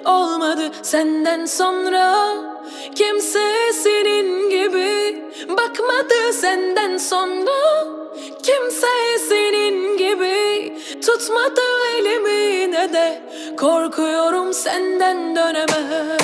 olmadı senden sonra. Kimse senin gibi bakmadı senden sonra. Kimse senin gibi tutmadı elimi ne de korkuyorum senden döneme.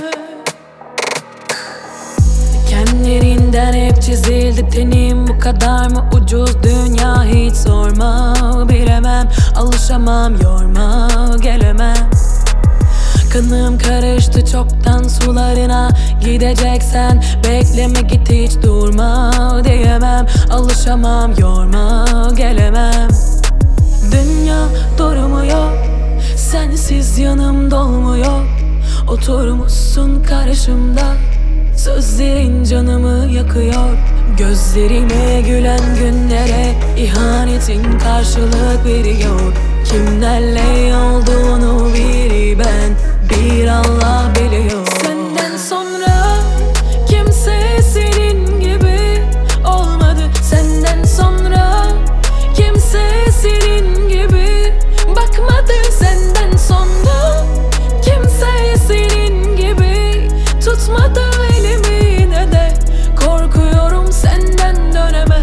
Kendilerinden hep çizildi tenim, bu kadar mı ucuz dünya hiç sorma. Bilemem, alışamam, yorma, gelemem. Kanım karıştı çoktan sularına, gideceksen bekleme git hiç durma. Diyemem, alışamam, yorma, gelemem. Dünya durmuyor, sensiz yanım dolmuyor. Oturmuşsun karşımda, sözlerin canımı yakıyor. Gözlerime gülen günlere ihanetin karşılık veriyor. Kimlerle olduğunu bir ben, bir Allah biliyor. Senden sonra kimse senin gibi olmadı. Senden sonra kimse senin gibi bakmadı. Senden sonra kimse senin gibi tutmadı elimi ne de korkuyorum senden döneme.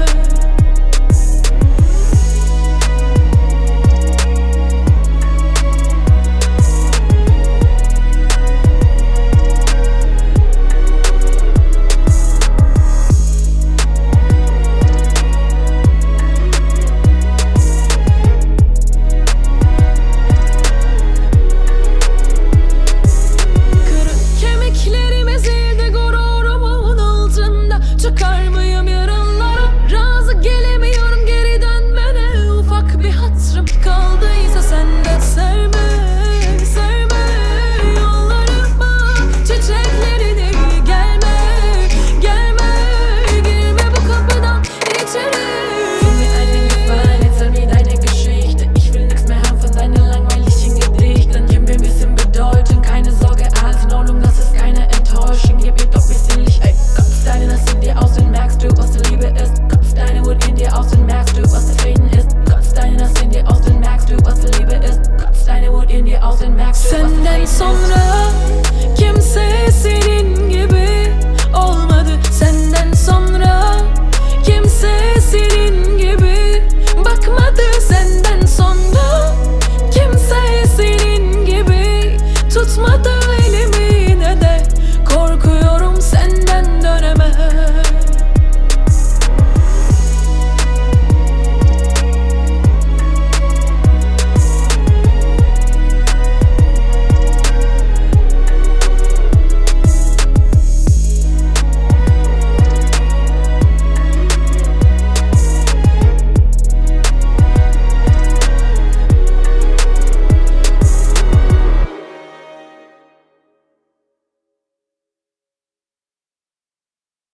Çıkar mıyım yarınlara? Razı gelemiyorum geri dönmene. Ufak bir hatırım kaldıysa sen de serme, serme yollarıma çiçeklerini. Gelme, gelme, girme bu kapıdan içeri. Gib mir einen Gefallen, erzähl mir deine Geschichte. Ich will nix mehr haben von deinen langweiligen Gedichten. Gib mir ein bisschen Bedeutung, keine Sorge, alles in Ordnung, das ist keine Enttäuschung. Gib mir doch ein bisschen Licht, ey. Kopf deine Nass in dir aus, dann merkst du, was die Liebe ist. Kopf deine Wut in dir aus, dann merkst du, was der Frieden ist. Kopf deine Nass in dir aus, dann merkst du, was die Liebe ist. Kopf deine Wut in dir aus, dann merkst du, was der Frieden ist. Senden sonra kimse senin gibi olmadı. Senden sonra kimse senin gibi bakmadı. Senden sonra kimse senin gibi tutmadı